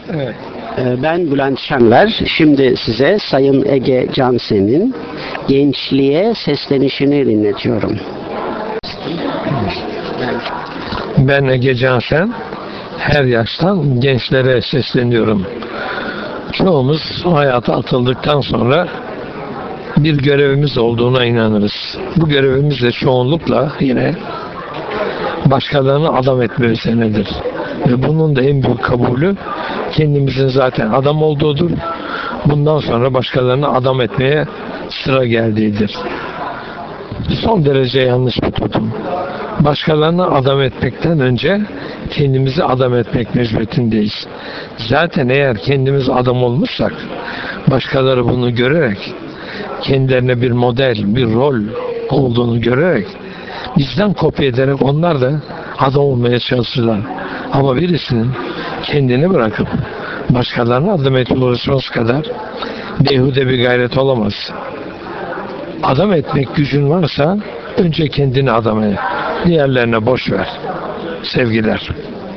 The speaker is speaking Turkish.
Evet. Ben Bülent Şenler. Şimdi size Sayın Ege Cansen'in gençliğe seslenişini dinletiyorum. Ben Ege Cansen. Her yaştan gençlere sesleniyorum. Çoğumuz hayata atıldıktan sonra bir görevimiz olduğuna inanırız. Bu görevimiz de çoğunlukla yine başkalarını adam etme üzerinedir. Ve bunun da en büyük kabulü kendimizin zaten adam olduğudur. Bundan sonra başkalarını adam etmeye sıra geldiğidir. Son derece yanlış bir tutum. Başkalarını adam etmekten önce kendimizi adam etmek mecburiyetindeyiz. Zaten eğer kendimiz adam olmuşsak, başkaları bunu görerek, kendilerine bir model, bir rol olduğunu görerek, bizden kopya ederek onlar da adam olmaya çalışırlar. Ama birisinin kendini bırakıp başkalarını adam etmeye uğraşması kadar beyhude bir gayret olamaz. Adam etmek gücün varsa önce kendini adam et. Diğerlerine boş ver. Sevgiler.